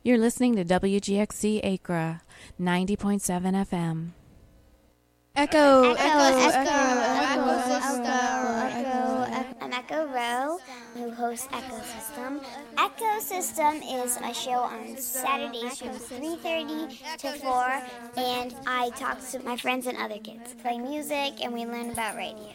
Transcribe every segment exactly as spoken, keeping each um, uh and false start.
You're listening to W G X C Acra, ninety point seven F M. Echo, Echo, Echo, Echo, Echo, Echo. I'm Echo Rowe, who hosts Ecosystem. Ecosystem is a show on Saturdays from three thirty to four, and I talk to my friends and other kids. Play music, and we learn about radio.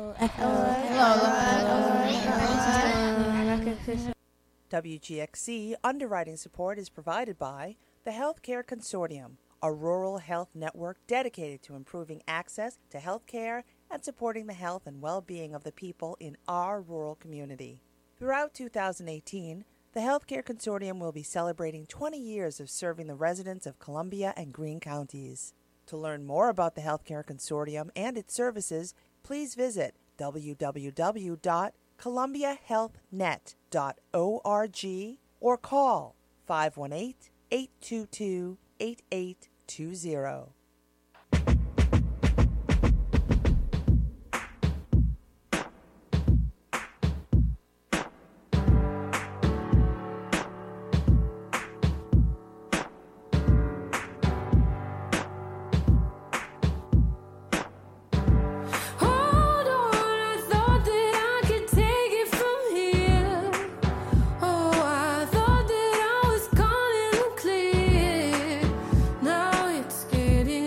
W G X C underwriting support is provided by the Healthcare Consortium, a rural health network dedicated to improving access to health care and supporting the health and well-being of the people in our rural community. Throughout two thousand eighteen, the Healthcare Consortium will be celebrating twenty years of serving the residents of Columbia and Greene counties. To learn more about the Healthcare Consortium and its services, please visit w w w dot columbia health net dot org or call five one eight, eight two two, eight eight two zero. Getting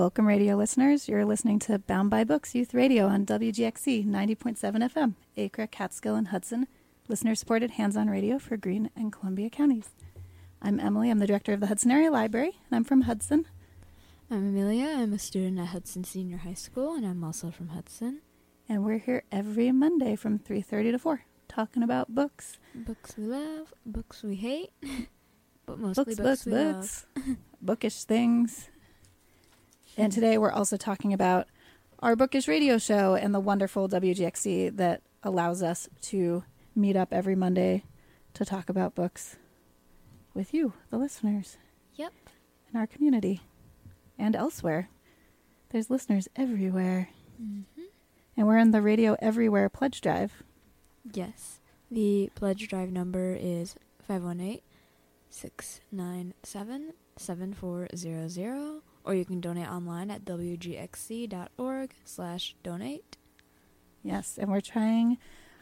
Welcome, radio listeners. You're listening to Bound by Books Youth Radio on W G X C ninety point seven F M, Acre, Catskill, and Hudson. Listener-supported hands-on radio for Greene and Columbia counties. I'm Emily. I'm the director of the Hudson Area Library, and I'm from Hudson. I'm Amelia. I'm a student at Hudson Senior High School, and I'm also from Hudson. And we're here every Monday from three thirty to four, talking about books. Books we love, books we hate, but mostly Books, books, books, we books. love. Bookish things. And today we're also talking about our bookish radio show and the wonderful W G X C that allows us to meet up every Monday to talk about books with you, the listeners. Yep. In our community and elsewhere. There's listeners everywhere. Mm-hmm. And we're in the Radio Everywhere Pledge Drive. Yes. The pledge drive number is five one eight, six nine seven, seven four zero zero. Or you can donate online at w g x c dot org slash donate. Yes, and we're trying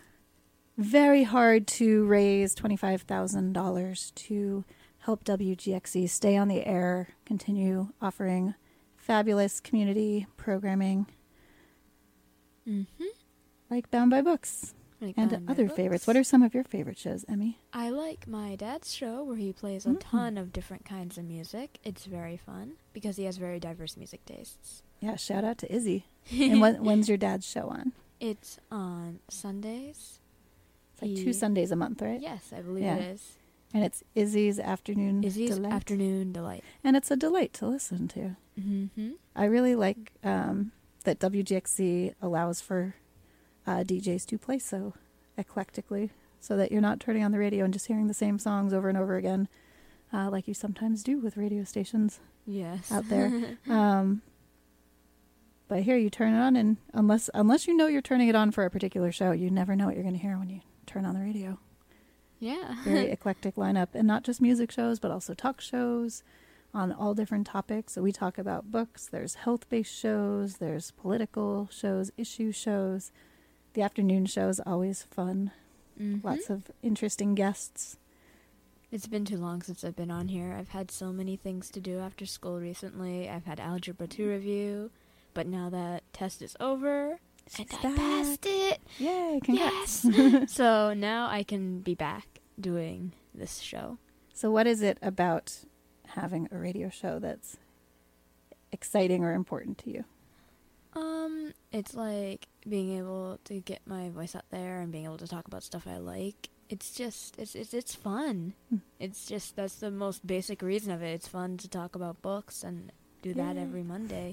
very hard to raise twenty-five thousand dollars to help W G X C stay on the air, continue offering fabulous community programming Mm-hmm. like Bound by Books Like and Bound by other Books. favorites. What are some of your favorite shows, Emmy? I like my dad's show where he plays a Mm. ton of different kinds of music. It's very fun because he has very diverse music tastes. Yeah, shout out to Izzy. And when, when's your dad's show on? It's on Sundays. It's like He- two Sundays a month, right? Yes, I believe Yeah. it is. And it's Izzy's Afternoon Izzy's Delight. Afternoon Delight. And it's a delight to listen to. Mm-hmm. I really like um, that W G X C allows for uh, D Js to play so eclectically, so that you're not turning on the radio and just hearing the same songs over and over again, uh, like you sometimes do with radio stations Yes. out there. um, but here you turn it on, and unless unless you know you're turning it on for a particular show, you never know what you're going to hear when you turn on the radio. Yeah. Very eclectic lineup, and not just music shows, but also talk shows on all different topics. So we talk about books. There's health-based shows. There's political shows, issue shows. The afternoon show is always fun. Mhm. Lots of interesting guests. It's been too long since I've been on here. I've had so many things to do after school recently. I've had Algebra two review, but now that test is over, She's and I back. passed it. Yay, congrats. Yes. So now I can be back doing this show. So what is it about having a radio show that's exciting or important to you? Um, it's like being able to get my voice out there and being able to talk about stuff I like. It's just, it's it's it's fun. Hmm. It's just, that's the most basic reason of it. It's fun to talk about books and do that Yeah. every Monday.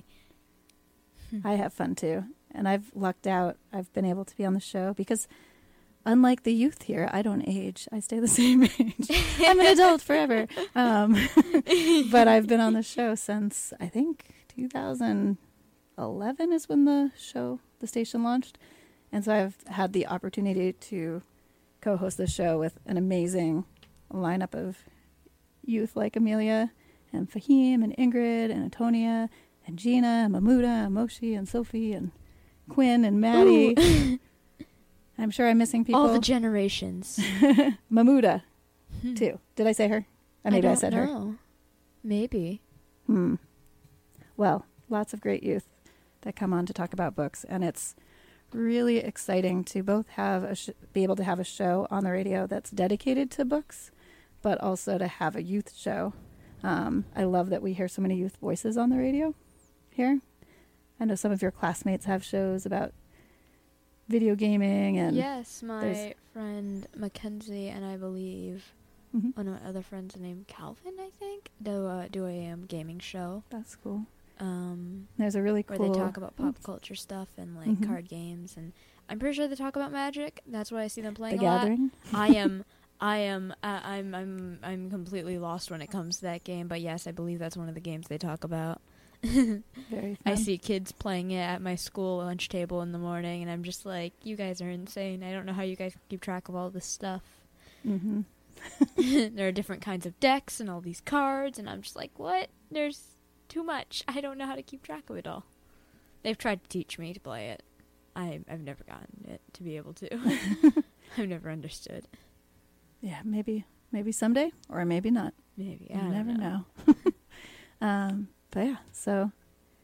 I have fun too. And I've lucked out. I've been able to be on the show because unlike the youth here, I don't age. I stay the same age. I'm an adult forever. Um, but I've been on the show since, I think, two thousand eleven is when the show, the station launched. And so I've had the opportunity to co-host the show with an amazing lineup of youth like Amelia and Fahim and Ingrid and Antonia and Gina and Mahmuda and Moshi and Sophie and Quinn and Maddie. Ooh. I'm sure I'm missing people. All the generations. Mahmuda, too. Did I say her? Or maybe I, don't said her. know. Maybe. Hmm. Well, lots of great youth that come on to talk about books, and it's really exciting to both have a sh- be able to have a show on the radio that's dedicated to books, but also to have a youth show. Um, I love that we hear so many youth voices on the radio here. I know some of your classmates have shows about video gaming and Yes, my there's- friend Mackenzie and I believe Mhm. one of my other friends named Calvin, I think, do a, do a um, gaming show. that's cool. Um, There's a really where cool they talk about pop Oops. culture stuff and like Mhm. card games, and I'm pretty sure they talk about Magic. That's why I see them The playing a lot. Gathering. I am, I am, uh, I'm, I'm, I'm completely lost when it comes to that game. But yes, I believe that's one of the games they talk about. Very fun. I see kids playing it at my school lunch table in the morning, and I'm just like, you guys are insane. I don't know how you guys keep track of all this stuff. Mm-hmm. There are different kinds of decks and all these cards, and I'm just like, what? There's too much. I don't know how to keep track of it all. They've tried to teach me to play it. I, I've never gotten it to be able to. I've never understood. Yeah, maybe maybe someday, or maybe not. Maybe. You I don't never know. know. um, but yeah, so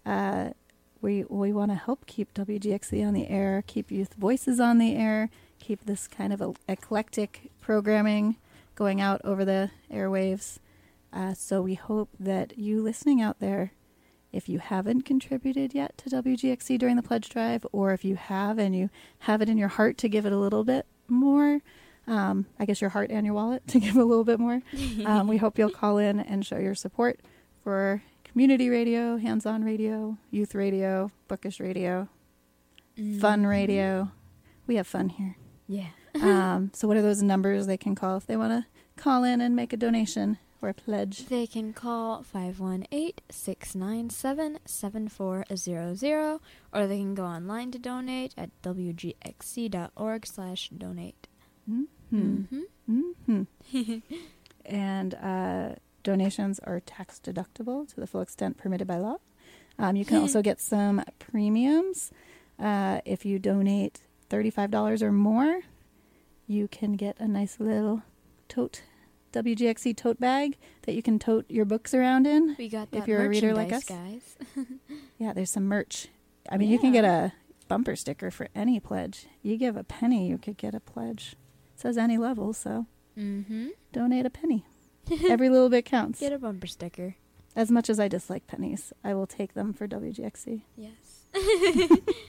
uh, we we want to help keep W G X C on the air, keep Youth Voices on the air, keep this kind of a, eclectic programming going out over the airwaves. Uh, so we hope that you listening out there, if you haven't contributed yet to W G X C during the pledge drive, or if you have and you have it in your heart to give it a little bit more, um, I guess your heart and your wallet to give a little bit more, um, we hope you'll call in and show your support for community radio, hands-on radio, youth radio, bookish radio, mm. fun radio. We have fun here. Yeah. um, so what are those numbers they can call if they want to call in and make a donation or a pledge? They can call five one eight, six nine seven, seven four zero zero, or they can go online to donate at w g x c dot org slash donate. Mm-hmm. Mm-hmm. Mm-hmm. And uh, donations are tax deductible to the full extent permitted by law. Um, you can also get some premiums. Uh, if you donate thirty-five dollars or more, you can get a nice little tote, W G X C tote bag that you can tote your books around in. We got that if you're a reader like us, guys. Yeah, there's some merch. I mean, yeah. you can get a bumper sticker for any pledge. You give a penny, you could get a pledge. It says any level, so mm-hmm. donate a penny. Every little bit counts. Get a bumper sticker. As much as I dislike pennies, I will take them for W G X C. Yes.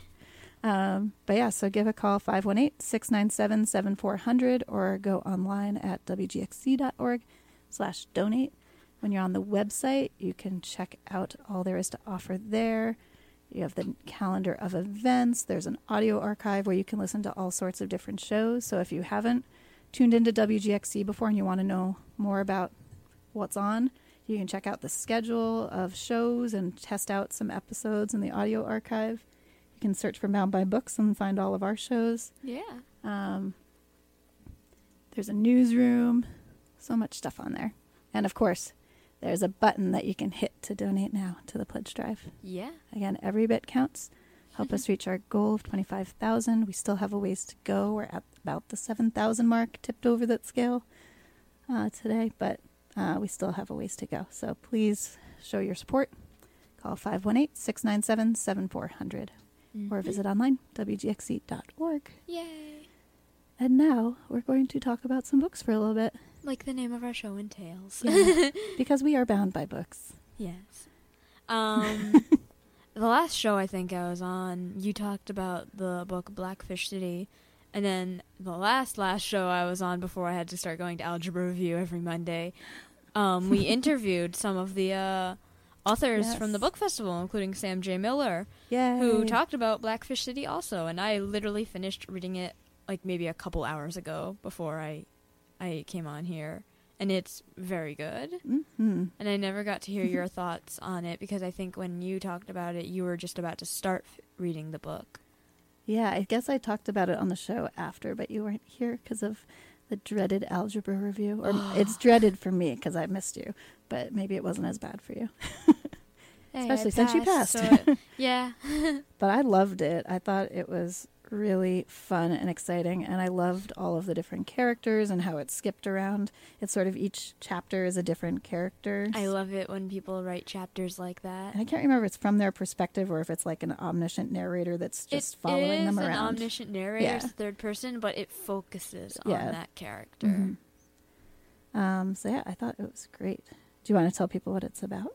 um, but yeah, so give a call five one eight, six nine seven, seven four zero zero or go online at w g x c dot org slash donate. When you're on the website, you can check out all there is to offer there. You have the calendar of events. There's an audio archive where you can listen to all sorts of different shows. So if you haven't tuned into W G X C before and you want to know more about what's on, you can check out the schedule of shows and test out some episodes in the audio archive. You can search for Bound by Books and find all of our shows. Yeah. Um, there's a newsroom. So much stuff on there. And of course, there's a button that you can hit to donate now to the pledge drive. Yeah. Again, every bit counts. Help us reach our goal of twenty-five thousand. We still have a ways to go. We're at about the seven thousand mark, tipped over that scale uh, today, but uh, we still have a ways to go. So please show your support. Call five one eight, six nine seven, seven four zero zero Mm-hmm. or visit online, w g x c dot org. Yay. And now we're going to talk about some books for a little bit. Like the name of our show entails. Yeah, because we are bound by books. Yes. Um, the last show I think I was on, you talked about the book Blackfish City. And then the last, last show I was on before I had to start going to Algebra Review every Monday, um, we interviewed some of the uh, authors Yes. from the book festival, including Sam J. Miller, Yay. who talked about Blackfish City also. And I literally finished reading it like maybe a couple hours ago before I, I came on here. And it's very good. Mm-hmm. And I never got to hear your thoughts on it because I think when you talked about it, you were just about to start f- reading the book. Yeah, I guess I talked about it on the show after, but you weren't here because of the dreaded Algebra Review. Or it's dreaded for me because I missed you, but maybe it wasn't as bad for you. Hey, Especially I since you passed, passed. so it- yeah. But I loved it. I thought it was really fun and exciting, and I loved all of the different characters and how it skipped around. It's sort of each chapter is a different character. I love it when people write chapters like that. And I can't remember if it's from their perspective or if it's like an omniscient narrator that's just it following them is around. an omniscient narrator, Yeah. it's the third person, but it focuses Yeah. on that character. Mhm. Um, so yeah, I thought it was great. Do you want to tell people what it's about?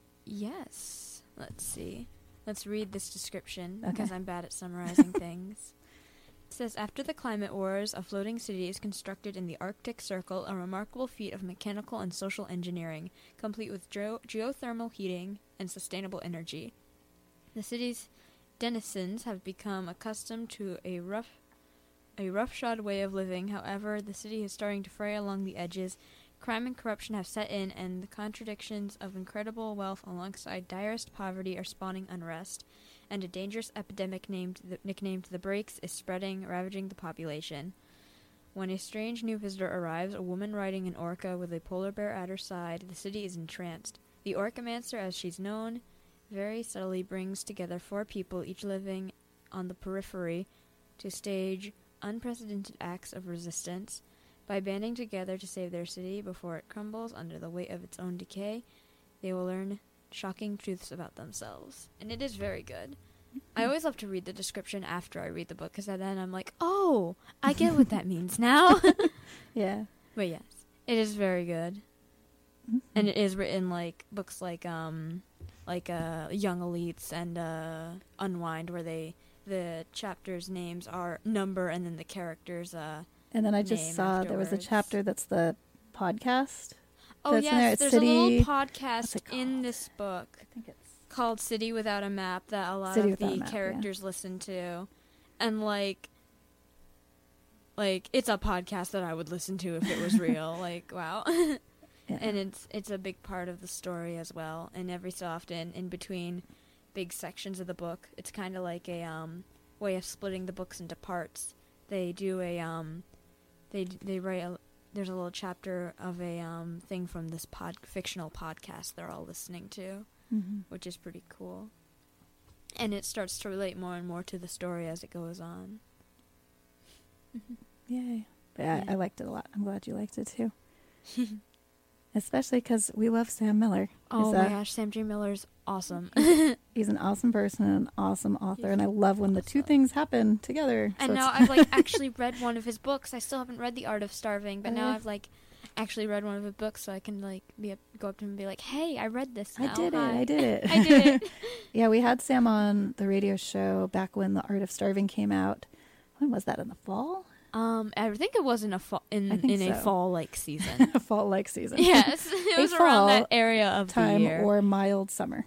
Yes. Let's see. Let's read this description Okay. because I'm bad at summarizing things. It says, after the climate wars, a floating city is constructed in the Arctic Circle, a remarkable feat of mechanical and social engineering, complete with geo- geothermal heating and sustainable energy. The city's denizens have become accustomed to a rough, a roughshod way of living. However, the city is starting to fray along the edges. Crime and corruption have set in, and the contradictions of incredible wealth alongside direst poverty are spawning unrest, and a dangerous epidemic named the, nicknamed the Breaks is spreading, ravaging the population. When a strange new visitor arrives, a woman riding an orca with a polar bear at her side, the city is entranced. The Orcamancer, as she's known, very subtly brings together four people, each living on the periphery, to stage unprecedented acts of resistance. By banding together to save their city before it crumbles under the weight of its own decay, they will learn shocking truths about themselves. And it is very good. I always love to read the description after I read the book, because then I'm like, oh, I get what that means now. Yeah. But yes, it is very good. Mm-hmm. And it is written like books like um like uh Young Elites and uh Unwind, where they the chapters' names are number and then the characters uh And then I just name saw there was a afterwards. chapter that's the podcast. Oh that's in there. yes, It's there's City- a little what's podcast it in called? this book I think it's called City Without a Map that a lot City of Without a the Map, yeah. characters listen to. And like like it's a podcast that I would listen to if it was real. Like, wow. yeah. And it's it's a big part of the story as well. And every so often, in between big sections of the book, it's kind of like a um, way of splitting the books into parts. They do a um, they they write a, there's a little chapter of a um thing from this pod fictional podcast they're all listening to, Mm-hmm. which is pretty cool. And it starts to relate more and more to the story as it goes on. Yay. But yeah, Yeah. I liked it a lot. I'm glad you liked it too. Especially because we love Sam Miller. Oh He's my a- gosh, Sam J. Miller's awesome. He's an awesome person, an awesome author, He's and I love when the two awesome. things happen together. And So now it's- I've like actually read one of his books. I still haven't read The Art of Starving, but Oh, now yeah. I've like actually read one of his books, so I can like be up, go up to him and be like, "Hey, I read this. I Now. did it. Hi." I did it. I did it. Yeah, we had Sam on the radio show back when The Art of Starving came out. When was that? In the fall? Um, I think it was in a fall in I think in a so. fall like season. Fall like season. Yes, it A was around fall that area of Time the year. or mild summer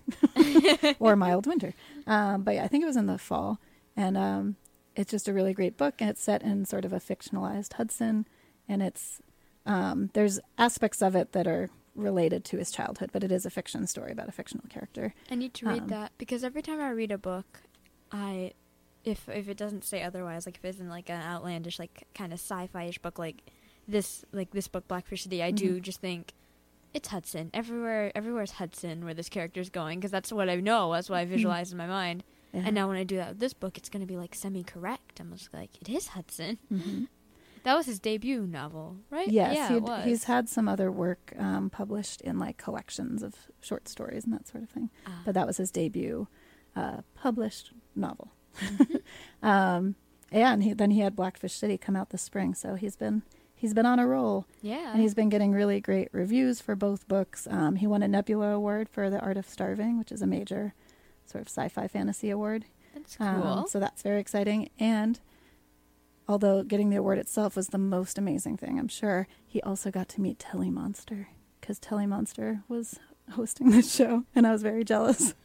or mild winter. Um, but yeah, I think it was in the fall. And um, it's just a really great book. And it's set in sort of a fictionalized Hudson. And it's um, there's aspects of it that are related to his childhood, but it is a fiction story about a fictional character. I need to read Um, that because every time I read a book, I, if if it doesn't say otherwise, like if it's in like an outlandish, like kind of sci-fi-ish book, like this, like this book, Blackfish City, I do Mhm. just think it's Hudson. Everywhere, everywhere's Hudson where this character's going, because that's what I know. That's what I visualize in my mind. Yeah. And now when I do that with this book, it's going to be like semi-correct. I'm just like, it is Hudson. Mhm. That was his debut novel, right? Yes, yeah, he'd- it was. he's had some other work um, published in like collections of short stories and that sort of thing. Ah. But that was his debut uh, published novel. Mm-hmm. um, yeah, and he, then he had Blackfish City come out this spring, so he's been he's been on a roll, yeah, and he's been getting really great reviews for both books. Um, he won a Nebula Award for The Art of Starving, which is a major sort of sci-fi fantasy award. that's cool. Um, so that's very exciting. And although getting the award itself was the most amazing thing, I'm sure, he also got to meet Telly Monster, because Telly Monster was hosting this show, and I was very jealous.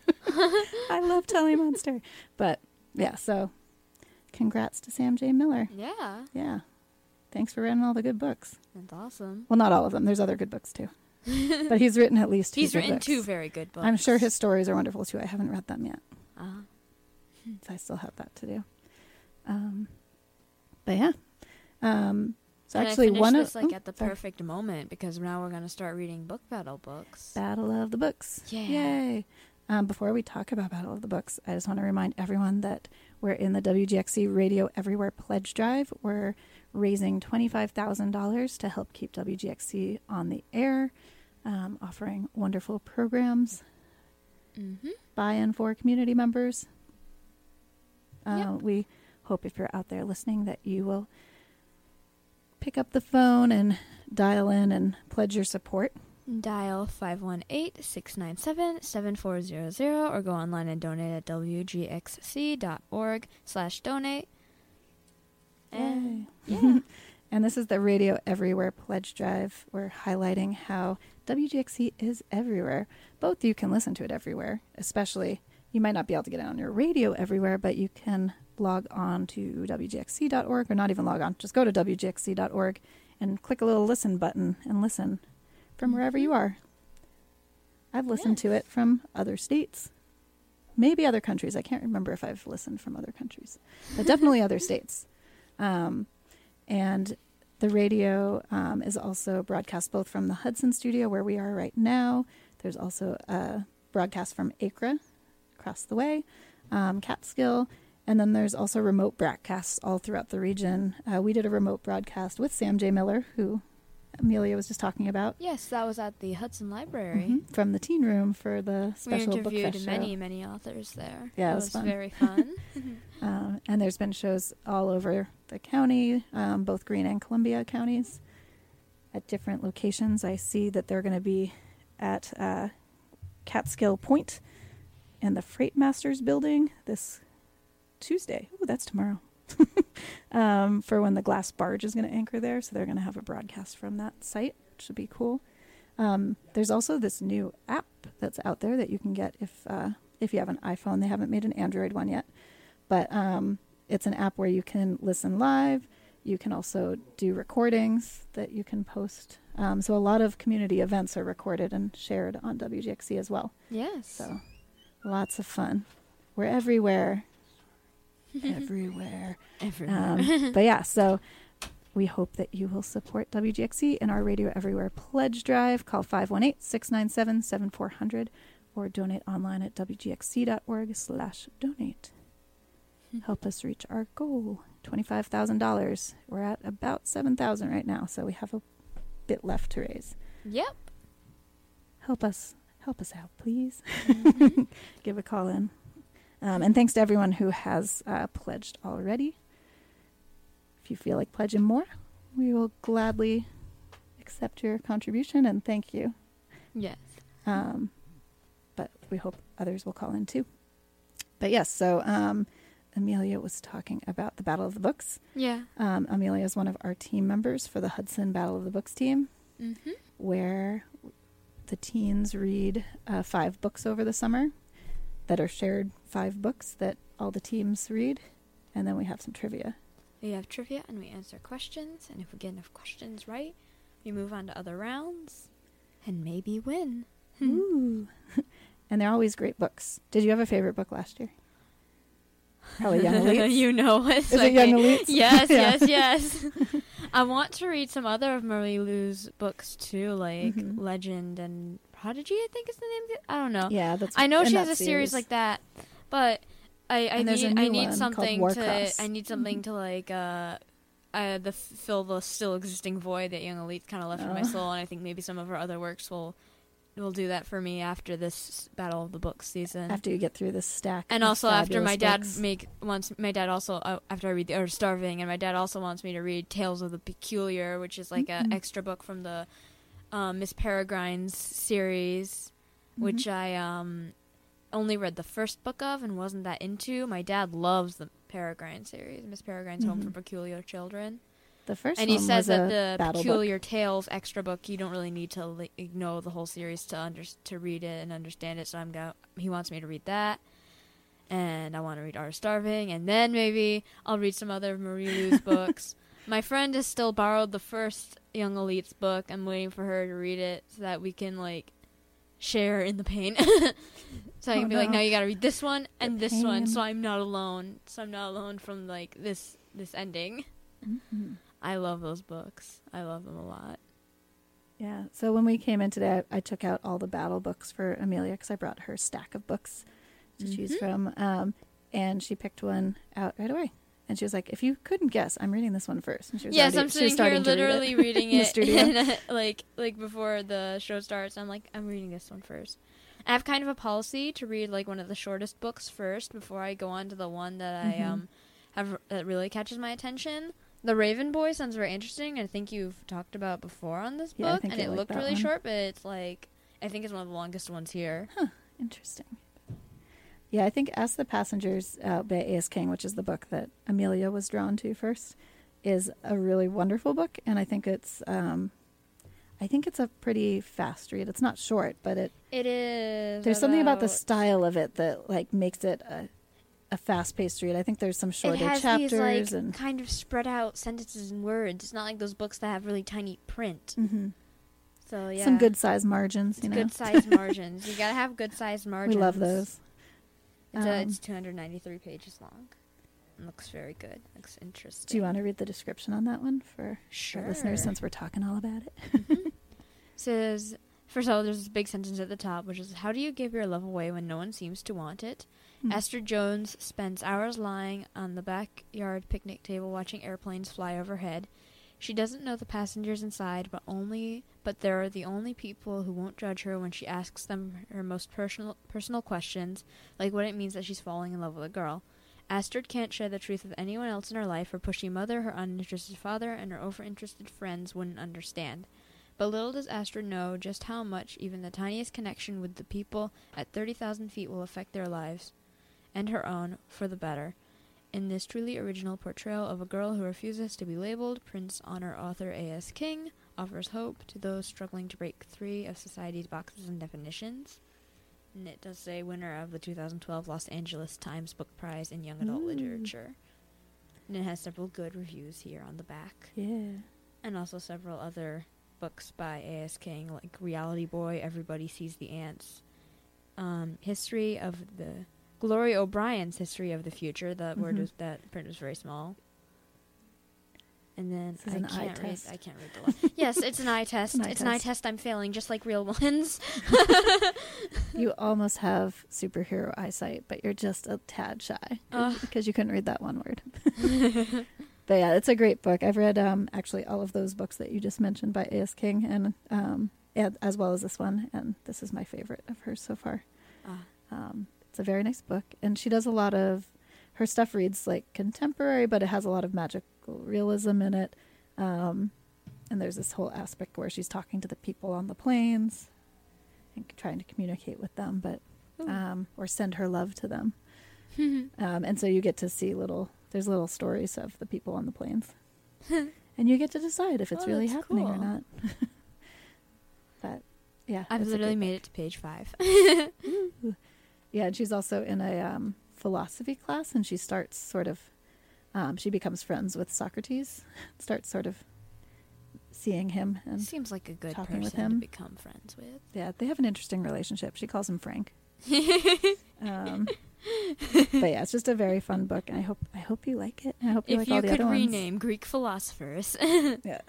I love Telly Monster. But yeah, so congrats to Sam J. Miller. yeah, Yeah. Thanks for writing all the good books. that's awesome. Well, not all of them. There's other good books too. But he's written at least two He's good written books. two very good books. I'm sure his stories are wonderful too. I haven't read them yet. Uh, So I still have that to do. Um, but yeah. Um, so and actually, I finished one this of like oh, at the sorry. perfect moment because now we're gonna start reading book battle books. Battle of the Books. Yeah. Yay! Um, before we talk about Battle of the Books, I just want to remind everyone that we're in the W G X C Radio Everywhere Pledge Drive. We're raising twenty-five thousand dollars to help keep W G X C on the air, um, offering wonderful programs, Mm-hmm. buy-in for community members. Uh, Yep. We hope if you're out there listening that you will pick up the phone and dial in and pledge your support. Dial five one eight, six nine seven, seven four zero zero or go online and donate at w g x c dot org slash donate. And Yay. yeah. And this is the Radio Everywhere Pledge Drive. We're highlighting how W G X C is everywhere. Both you can listen to it everywhere, especially you might not be able to get it on your radio everywhere, but you can log on to w g x c dot org, or not even log on. Just go to w g x c dot org and click a little listen button and listen from wherever you are. I've listened to it from other states, maybe other countries. I can't remember if I've listened from other countries, but definitely other states. Um, and the radio um, is also broadcast both from the Hudson studio where we are right now. There's also a broadcast from Acra across the way, um, Catskill, and then there's also remote broadcasts all throughout the region. Uh, we did a remote broadcast with Sam J. Miller, who Amelia was just talking about. Yes, that was at the Hudson Library. Mm-hmm. From the teen room for the We special book interviewed fest many, show. many authors there. Yeah, it it was was fun. very fun. Um, and there's been shows all over the county, um, both Greene and Columbia counties, at different locations. I see that they're going to be at uh, Catskill Point in the Freight Masters building this Tuesday. Oh, that's tomorrow. um, for when the glass barge is going to anchor there. So they're going to have a broadcast from that site, which should be cool. Um, there's also this new app that's out there that you can get if uh, if you have an iPhone. They haven't made an Android one yet. But um, it's an app where you can listen live. You can also do recordings that you can post. Um, so a lot of community events are recorded and shared on W G X C as well. Yes. So lots of fun. We're everywhere. everywhere. Everywhere. Um, but yeah, so we hope that you will support W G X C in our Radio Everywhere pledge drive. Call five one eight, six nine seven, seven four zero zero or donate online at w g x c dot org slash donate. Help us reach our goal, twenty-five thousand dollars. We're at about seven thousand dollars right now, so we have a bit left to raise. Yep. Help us. Help us out, please. Mm-hmm. Give a call in. Um, and thanks to everyone who has uh, pledged already. If you feel like pledging more, we will gladly accept your contribution and thank you. Yes. Um, but we hope others will call in too. But yes, so um, Amelia was talking about the Battle of the Books. Yeah. Um, Amelia is one of our team members for the Hudson Battle of the Books team, Mm-hmm. where the teens read uh, five books over the summer that are shared five books that all the teams read, and then we have some trivia. We have trivia and we answer questions, and if we get enough questions right, we move on to other rounds and maybe win. Ooh. And they're always great books. Did you have a favorite book last year? Probably Young Elites. You know it's Is it Young Elites? Yes, Yeah. yes, yes. I want to read some other of Marie Lou's books too, like Mhm. Legend and Prodigy, I think is the name of it. I don't know. Yeah, that's. I know in she that has a series. series like that, but I, I And there's a need I new need one called something to Warcross. I need something to like uh uh the fill the still existing void that Young Elites kind of left in my Oh. soul, and I think maybe some of her other works will will do that for me after this Battle of the Books season. After you get through this stack. And of also after my fabulous dad books. make wants my dad also uh, after I read The Art of Starving, and my dad also wants me to read Tales of the Peculiar, which is like Mhm. an extra book from the um, Miss Peregrine's series, Mhm. which I um only read the first book of and wasn't that into. My dad loves the Peregrine series, Miss Peregrine's Home for Mhm. Peculiar Children. The first And he one says was that a the battle Peculiar book. Tales extra book, you don't really need to like, know the whole series to under to read it and understand it. So I'm go. He wants me to read that, and I want to read Art of Starving, and then maybe I'll read some other Marie Lou's books. My friend has still borrowed the first Young Elites book. I'm waiting for her to read it so that we can like share in the pain. So I can Oh, be like, no. now you got to read this one and The this one, pain. so I'm not alone. So I'm not alone from like this this ending. Mhm. I love those books. I love them a lot. Yeah. So when we came in today, I, I took out all the battle books for Amelia because I brought her stack of books to choose Mhm. from. Um, and she picked one out right away. And she was like, if you couldn't guess, I'm reading this one first. And she was Yes, already, I'm she was sitting here starting to read it literally reading in the it, studio. and, uh, like like before the show starts. I'm like, I'm reading this one first. I have kind of a policy to read like one of the shortest books first before I go on to the one that I Mhm. um have that really catches my attention. The Raven Boy sounds very interesting. I think you've talked about before on this Yeah, I book, think and I it like looked that really one. short, but it's like I think it's one of the longest ones here. Interesting. Yeah, I think Ask the Passengers uh, by A S. King, which is the book that Amelia was drawn to first, is a really wonderful book, and I think it's, um, I think it's a pretty fast read. It's not short, but it It is. there's something about the about- style of it that like makes it a, a fast-paced read. I think there's some shorter it has chapters these like and kind of spread out sentences and words. It's not like those books that have really tiny print. Mhm. So yeah, some good size margins. It's You know, good size margins. You gotta have good size we margins. love those. It's, uh, Um, it's two hundred ninety-three pages long. It looks very good. Looks interesting. Do you want to read the description on that one for Sure. our listeners since we're talking all about it? Mhm. Says, first of all, there's this big sentence at the top, which is, how do you give your love away when no one seems to want it? Hmm. Esther Jones spends hours lying on the backyard picnic table watching airplanes fly overhead. She doesn't know the passengers inside, but only but they're the only people who won't judge her when she asks them her most personal personal questions, like what it means that she's falling in love with a girl. Astrid can't share the truth with anyone else in her life. Her pushy mother, her uninterested father, and her overinterested friends wouldn't understand. But little does Astrid know just how much even the tiniest connection with the people at thirty thousand feet will affect their lives, and her own, for the better. In this truly original portrayal of a girl who refuses to be labeled, Prince Honor author A S. King offers hope to those struggling to break free of society's boxes and definitions. And it does say winner of the two thousand twelve Los Angeles Times Book Prize in Young Adult Ooh. Literature. And it has several good reviews here on the back. Yeah. And also several other books by A S. King, like Reality Boy, Everybody Sees the Ants. Um, history of the... Gloria O'Brien's History of the Future. That Mm-hmm. word was... That print was very small. And then This is I an eye can't read. test. I can't read the line. Yes, it's an eye test. An eye it's an eye test. test I'm failing, just like real ones. You almost have superhero eyesight, but you're just a tad shy Ugh. because you couldn't read that one word. But yeah, it's a great book. I've read um, actually all of those books that you just mentioned by A S. King, and um, and as well as this one, and this is my favorite of hers so far. Ah. Um, it's a very nice book, and she does a lot of her stuff. Reads like contemporary, but it has a lot of magical realism in it. Um, and there's this whole aspect where she's talking to the people on the planes and trying to communicate with them, but um, or send her love to them. um, and so you get to see little, there's little stories of the people on the planes. And you get to decide if it's Oh, really that's happening or cool. not. But yeah. I've it's a literally great made it to page five. book. Yeah, and she's also in a um, philosophy class, and she starts sort of, um, she becomes friends with Socrates, starts sort of seeing him and Seems like a good talking person with to him. become friends with. yeah, they have an interesting relationship. She calls him Frank. um, but yeah, it's just a very fun book, and I hope I hope you like it. I hope you If like you all the could other rename Greek philosophers. ones. Yeah.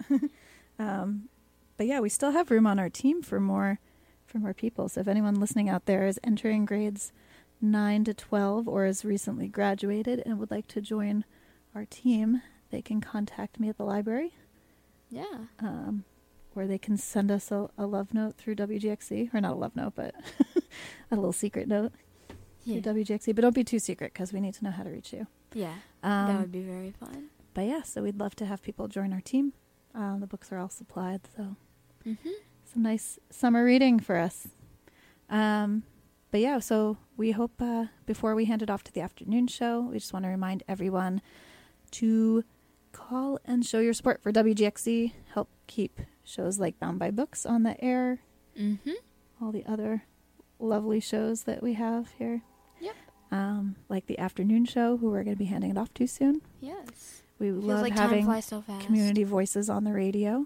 um, but yeah, we still have room on our team for more for more people. So if anyone listening out there is entering grades nine to twelve or has recently graduated and would like to join our team, they can contact me at the library. Yeah. Um, or they can send us a, a love note through W G X C, or not a love note, but a little secret note Yeah. through W G X C. But don't be too secret because we need to know how to reach you. Yeah. Um, that would be very fun. But yeah, so we'd love to have people join our team. Um, the books are all supplied, so Mm-hmm. some nice summer reading for us. Um, but yeah, so we hope uh, before we hand it off to the afternoon show, we just want to remind everyone to call and show your support for W G X C. Help keep shows like Bound by Books on the air. Mm-hmm. All the other lovely shows that we have here. Yep. Um, like the afternoon show, who we're going to be handing it off to soon. Yes. We Feels love like time having flies so fast. community voices on the radio.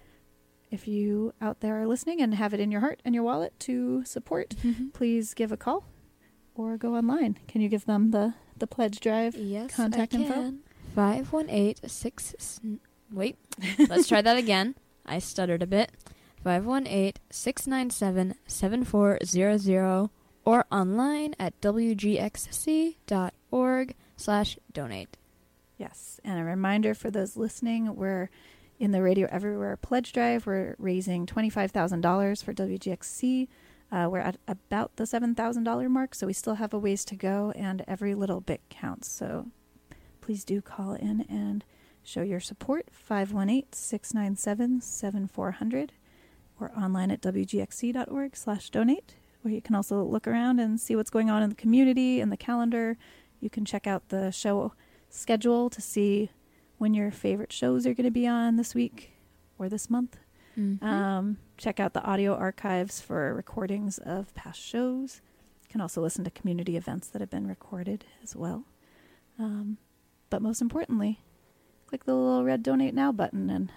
If you out there are listening and have it in your heart and your wallet to support, Mhm. please give a call or go online. Can you give them the, the pledge drive Yes, contact I info? can. five one eight six Wait. Let's try that again. I stuttered a bit. five one eight, six nine seven, seven four zero zero or online at w g x c dot org slash donate. Yes, and a reminder for those listening, we're in the Radio Everywhere pledge drive. We're raising twenty-five thousand dollars for W G X C. Uh, we're at about the seven thousand dollars mark, so we still have a ways to go, and every little bit counts. So please do call in and show your support, five one eight, six nine seven, seven four zero zero, or online at w g x c dot org slash donate, where you can also look around and see what's going on in the community and the calendar. You can check out the show schedule to see when your favorite shows are going to be on this week or this month. Mm-hmm. Um, check out the audio archives for recordings of past shows. You can also listen to community events that have been recorded as well. Um, but most importantly, click the little red Donate Now button and